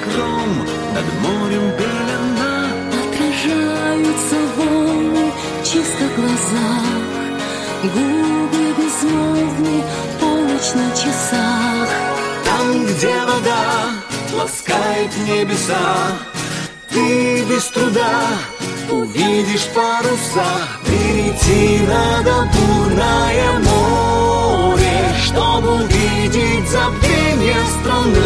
гром, над морем пелена. Отражаются волны в чистых глазах, губы безмолвны, полночь на часах. Там, где вода ласкает небеса, ты без труда увидишь паруса. Перейти надо бурное море, чтобы увидеть забвение страны.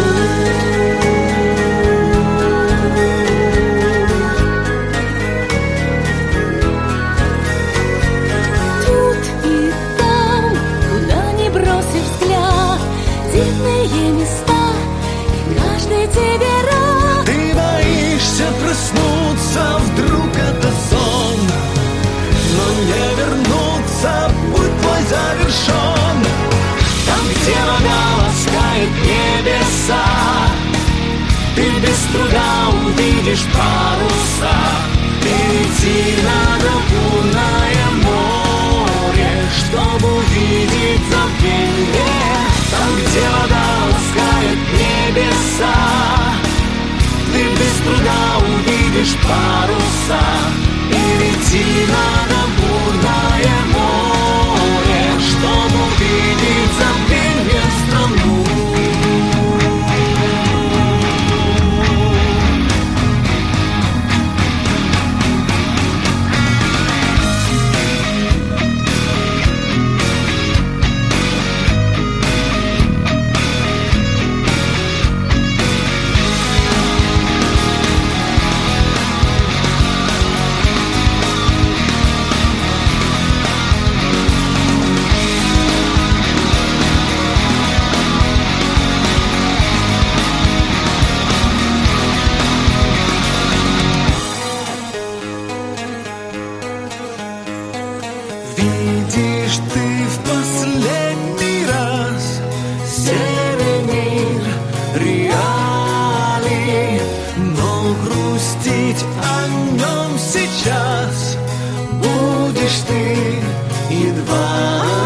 Тут и там, куда ни бросишь взгляд, дивные места, и каждый тебе рад. Ты боишься проснуться, вдруг это сон, но не вернуться, путь твой завершен. Там, где вода ласкает небеса, ты без труда увидишь паруса. Перейти надо бурное море, чтобы увидеть забвение. Там, где вода ласкает небеса, ты без труда увидишь паруса. Перейти надо бурное море, чтобы увидеть забвение страну. Видишь ты в последний раз серый мир реалий, но грустить о нем сейчас будешь ты едва